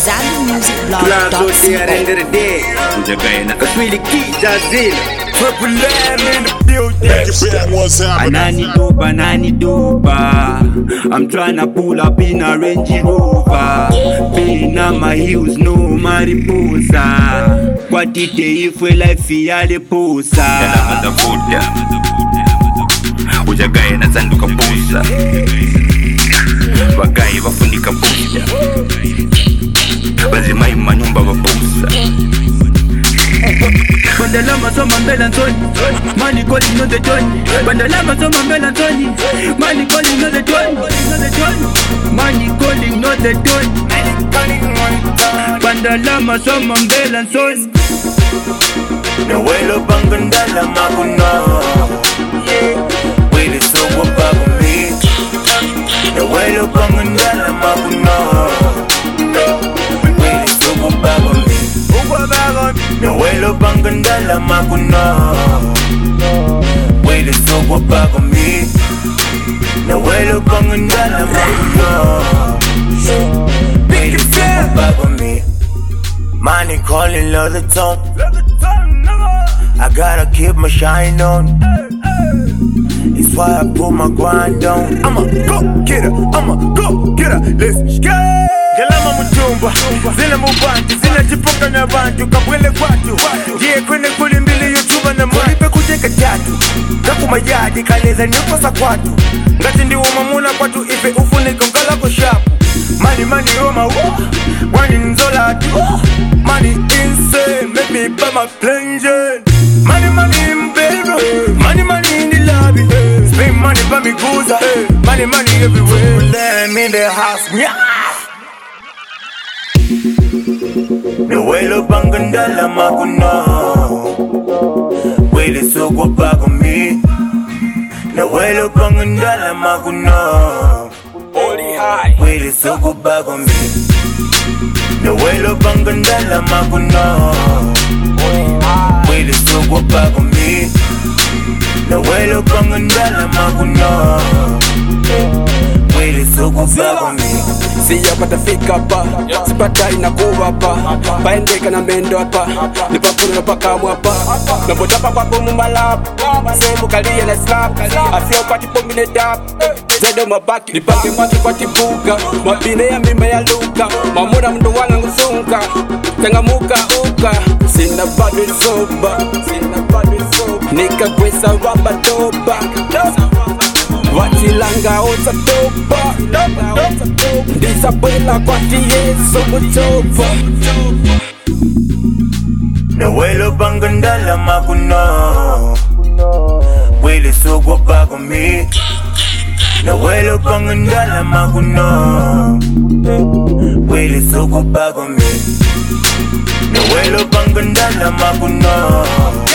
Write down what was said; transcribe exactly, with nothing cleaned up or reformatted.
Zanu Music Blog. Clubs out there at the end of the day. Cause we the key, Jazil. Triple M in the building. Banani do, banani do, ba. I'm tryna pull up in a Range Rover. Being on my heels, no mariposa. What did they if we like fiale posa? Ujagaye na zanduka posa. Wagaye wafunika posa. Bazimai manyumba waposa. Bandalama so mambela ntoni. Money calling no the tone. Bandalama so mambela ntoni. Money calling no the tone. Money calling no the tone. Bandalama so mambela ntoni. Nawelo bangandala makuna. Wele so wabago me. Nawelo bangandala makuna. Wele so wabago me. Nawelo bangandala makuna. Wele so wabago me. Nawelo bangandala makuna. Wele so wabago me. Money calling love the tone. I gotta keep my shine on. It's why I put my grind on. I'ma go get her, I'ma go get her. Let's go. Galama mutumba, zina mubantu, zina jipunga na bantu, kabwele kwatu. Jie kwene kuli mbili YouTube na mwalipe kuteka tatu. Kaku mayadi kaleza nyukosa kwatu. Ngati ndi umamuna kwatu ife ufuniko ngala kushapu. Money money oh my war, money nzola tu. Money insane, make me buy my plane. Money money in bedroom, money money in the lobby. Spend money buy me goods, money money everywhere. Let me in the house, yeah. Nawelo bangandala makuna. Wele so wabago me. Nawelo bangandala makuna. Wele so wabago me. Nawelo bangandala makuna. Wele so wabago me. Nawelo bangandala makuna. Wele so wabago me. Siya patafika pa, sipata inakuwa pa. Paendeka na mendo hapa, nipapuru na pakamu hapa. Naboda papa bomu malap, semu kalia na slap. Afya upati pombi ne dap, zedo mabaki. Nipange maki kwa tibuka, mabine ya mima ya luka. Mamuna mndo wanga ngusunga, tenga muka uka. Sina badu soba, sina badu soba. Nika kwesa wamba toba. Watilanga ota toba. Disabela kwa tiyeso mutoba. Nawelo bangandala makuna. Wele so wabago me. Nawelo bangandala makuna. Wele so wabago me. Nawelo bangandala makuna.